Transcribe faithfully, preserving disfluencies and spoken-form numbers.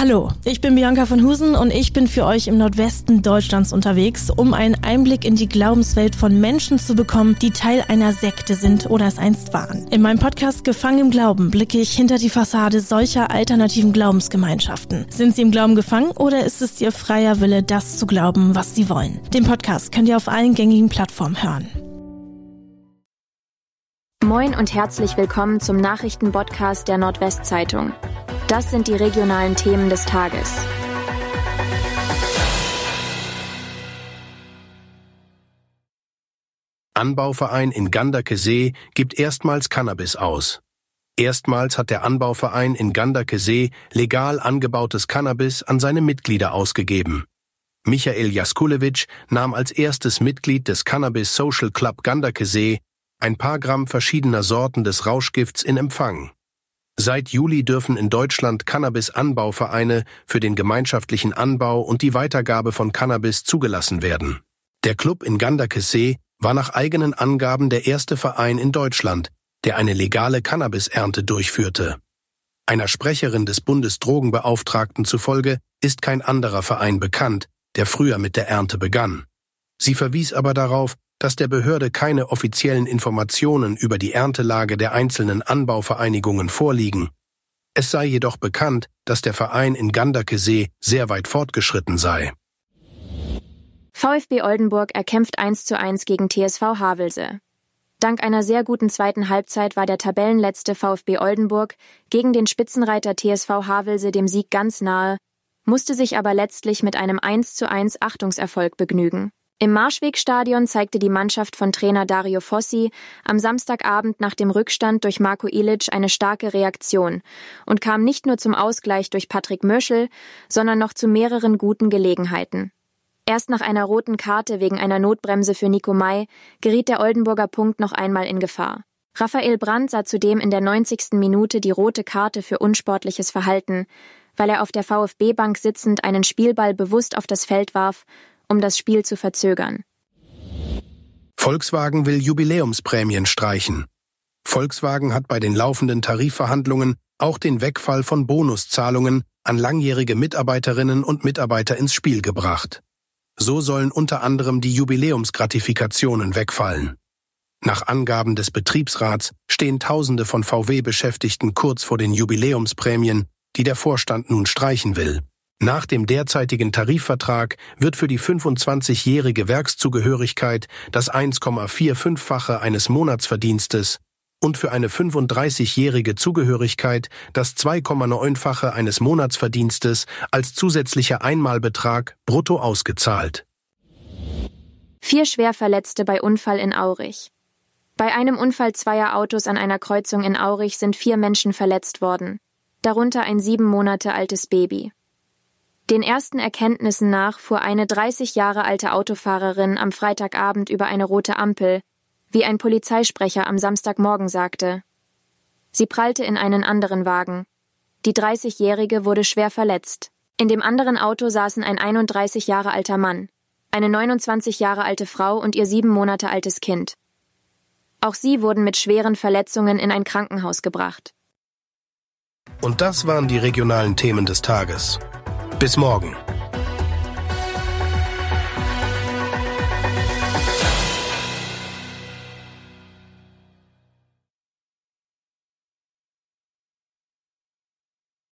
Hallo, ich bin Bianca von Husen und ich bin für euch im Nordwesten Deutschlands unterwegs, um einen Einblick in die Glaubenswelt von Menschen zu bekommen, die Teil einer Sekte sind oder es einst waren. In meinem Podcast Gefangen im Glauben blicke ich hinter die Fassade solcher alternativen Glaubensgemeinschaften. Sind sie im Glauben gefangen oder ist es ihr freier Wille, das zu glauben, was sie wollen? Den Podcast könnt ihr auf allen gängigen Plattformen hören. Moin und herzlich willkommen zum Nachrichtenpodcast der Nordwestzeitung. Das sind die regionalen Themen des Tages. Anbauverein in Ganderkesee gibt erstmals Cannabis aus. Erstmals hat der Anbauverein in Ganderkesee legal angebautes Cannabis an seine Mitglieder ausgegeben. Michael Jaskulewitsch nahm als erstes Mitglied des Cannabis Social Club Ganderkesee ein paar Gramm verschiedener Sorten des Rauschgifts in Empfang. Seit Juli dürfen in Deutschland Cannabis-Anbauvereine für den gemeinschaftlichen Anbau und die Weitergabe von Cannabis zugelassen werden. Der Club in Ganderkesee war nach eigenen Angaben der erste Verein in Deutschland, der eine legale Cannabisernte durchführte. Einer Sprecherin des Bundesdrogenbeauftragten zufolge ist kein anderer Verein bekannt, der früher mit der Ernte begann. Sie verwies aber darauf, dass der Behörde keine offiziellen Informationen über die Erntelage der einzelnen Anbauvereinigungen vorliegen. Es sei jedoch bekannt, dass der Verein in Ganderkesee sehr weit fortgeschritten sei. VfB Oldenburg erkämpft eins zu eins gegen T S V Havelse. Dank einer sehr guten zweiten Halbzeit war der Tabellenletzte VfB Oldenburg gegen den Spitzenreiter T S V Havelse dem Sieg ganz nahe, musste sich aber letztlich mit einem eins zu eins Achtungserfolg begnügen. Im Marschwegstadion zeigte die Mannschaft von Trainer Dario Fossi am Samstagabend nach dem Rückstand durch Marko Ilic eine starke Reaktion und kam nicht nur zum Ausgleich durch Patrick Möschel, sondern noch zu mehreren guten Gelegenheiten. Erst nach einer roten Karte wegen einer Notbremse für Nico May geriet der Oldenburger Punkt noch einmal in Gefahr. Raphael Brandt sah zudem in der neunzigsten Minute die rote Karte für unsportliches Verhalten, weil er auf der VfB-Bank sitzend einen Spielball bewusst auf das Feld warf, um das Spiel zu verzögern. Volkswagen will Jubiläumsprämien streichen. Volkswagen hat bei den laufenden Tarifverhandlungen auch den Wegfall von Bonuszahlungen an langjährige Mitarbeiterinnen und Mitarbeiter ins Spiel gebracht. So sollen unter anderem die Jubiläumsgratifikationen wegfallen. Nach Angaben des Betriebsrats stehen Tausende von V W-Beschäftigten kurz vor den Jubiläumsprämien, die der Vorstand nun streichen will. Nach dem derzeitigen Tarifvertrag wird für die fünfundzwanzigjährige Werkszugehörigkeit das eins Komma fünfundvierfache eines Monatsverdienstes und für eine fünfunddreißigjährige Zugehörigkeit das zwei Komma neunfache eines Monatsverdienstes als zusätzlicher Einmalbetrag brutto ausgezahlt. Vier Schwerverletzte bei Unfall in Aurich. Bei einem Unfall zweier Autos an einer Kreuzung in Aurich sind vier Menschen verletzt worden, darunter ein sieben Monate altes Baby. Den ersten Erkenntnissen nach fuhr eine dreißig Jahre alte Autofahrerin am Freitagabend über eine rote Ampel, wie ein Polizeisprecher am Samstagmorgen sagte. Sie prallte in einen anderen Wagen. Die dreißigjährige wurde schwer verletzt. In dem anderen Auto saßen ein einunddreißig Jahre alter Mann, eine neunundzwanzig Jahre alte Frau und ihr sieben Monate altes Kind. Auch sie wurden mit schweren Verletzungen in ein Krankenhaus gebracht. Und das waren die regionalen Themen des Tages. Bis morgen.